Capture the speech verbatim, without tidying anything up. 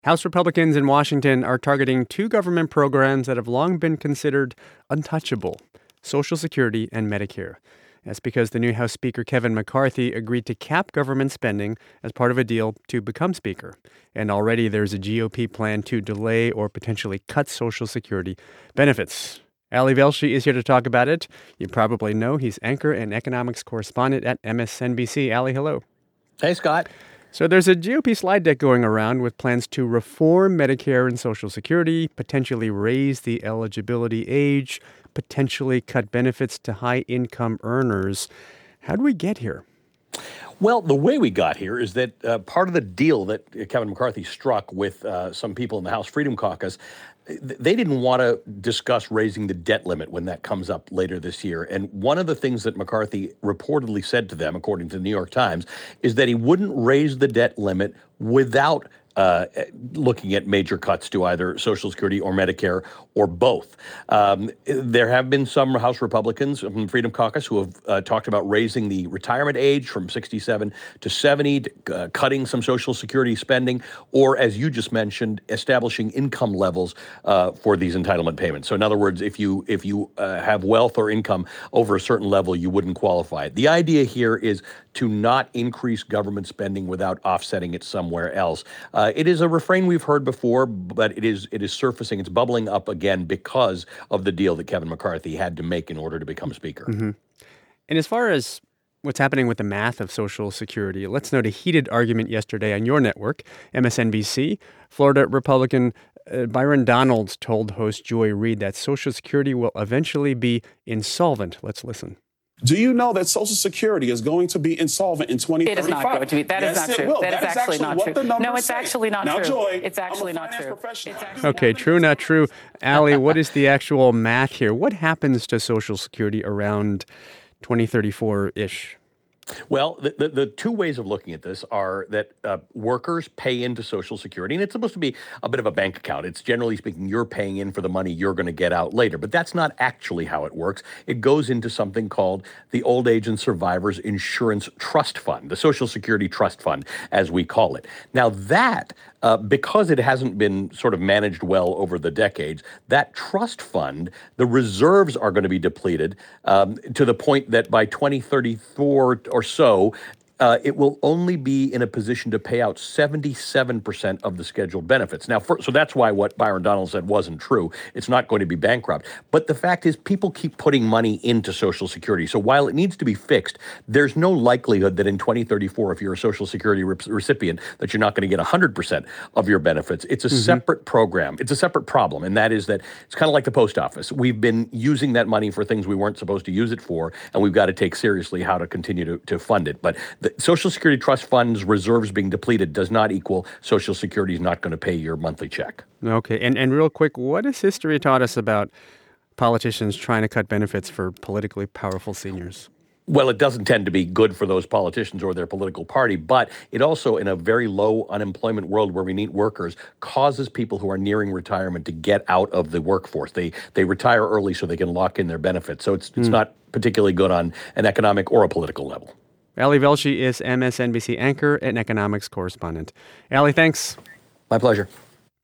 House Republicans in Washington are targeting two government programs that have long been considered untouchable: Social Security and Medicare. That's because the new House Speaker Kevin McCarthy agreed to cap government spending as part of a deal to become Speaker. And already there's a G O P plan to delay or potentially cut Social Security benefits. Ali Velshi is here to talk about it. You probably know he's anchor and economics correspondent at M S N B C. Ali, hello. Hey, Scott. So there's a G O P slide deck going around with plans to reform Medicare and Social Security, potentially raise the eligibility age, potentially cut benefits to high-income earners. How do we get here? Well, the way we got here is that uh, part of the deal that Kevin McCarthy struck with uh, some people in the House Freedom Caucus, they didn't want to discuss raising the debt limit when that comes up later this year. And one of the things that McCarthy reportedly said to them, according to the New York Times, is that he wouldn't raise the debt limit without uh, looking at major cuts to either Social Security or Medicare or both. Um, there have been some House Republicans from the Freedom Caucus who have uh, talked about raising the retirement age from sixty-seven to seventy, to, uh, cutting some Social Security spending, or, as you just mentioned, establishing income levels uh, for these entitlement payments. So in other words, if you if you uh, have wealth or income over a certain level, you wouldn't qualify. The idea here is to not increase government spending without offsetting it somewhere else. Uh, it is a refrain we've heard before, but it is it is surfacing. It's bubbling up again because of the deal that Kevin McCarthy had to make in order to become Speaker. Mm-hmm. And as far as what's happening with the math of Social Security, let's note a heated argument yesterday on your network, M S N B C. Florida Republican uh, Byron Donalds told host Joy Reid that Social Security will eventually be insolvent. Let's listen. Do you know that Social Security is going to be insolvent in twenty thirty-five? It is not going to be. That yes, is not true. Will. That, that is actually, actually not true. No, it's say. actually not now, true. Joy, it's actually I'm a not true. It's actually okay, true, not true. Ali, what is the actual math here? What happens to Social Security around twenty thirty-four-ish? Well, the, the, the two ways of looking at this are that uh, workers pay into Social Security, and it's supposed to be a bit of a bank account. It's generally speaking, you're paying in for the money you're going to get out later. But that's not actually how it works. It goes into something called the Old Age and Survivors Insurance Trust Fund, the Social Security Trust Fund, as we call it. Now that, uh, because it hasn't been sort of managed well over the decades, that trust fund, the reserves are going to be depleted um, to the point that by twenty thirty-four or so, uh, it will only be in a position to pay out seventy-seven percent of the scheduled benefits. Now, for, so that's why what Byron Donalds said wasn't true. It's not going to be bankrupt. But the fact is, people keep putting money into Social Security. So while it needs to be fixed, there's no likelihood that in twenty thirty-four, if you're a Social Security re- recipient, that you're not going to get one hundred percent of your benefits. It's a mm-hmm. separate program. It's a separate problem. And that is that it's kind of like the post office. We've been using that money for things we weren't supposed to use it for, and we've got to take seriously how to continue to, to fund it. But the Social Security Trust Fund's reserves being depleted does not equal Social Security is not going to pay your monthly check. Okay. And and real quick, what has history taught us about politicians trying to cut benefits for politically powerful seniors? Well, it doesn't tend to be good for those politicians or their political party, but it also, in a very low unemployment world where we need workers, causes people who are nearing retirement to get out of the workforce. They they retire early so they can lock in their benefits. So it's it's mm. not particularly good on an economic or a political level. Ali Velshi is M S N B C anchor and economics correspondent. Ali, thanks. My pleasure.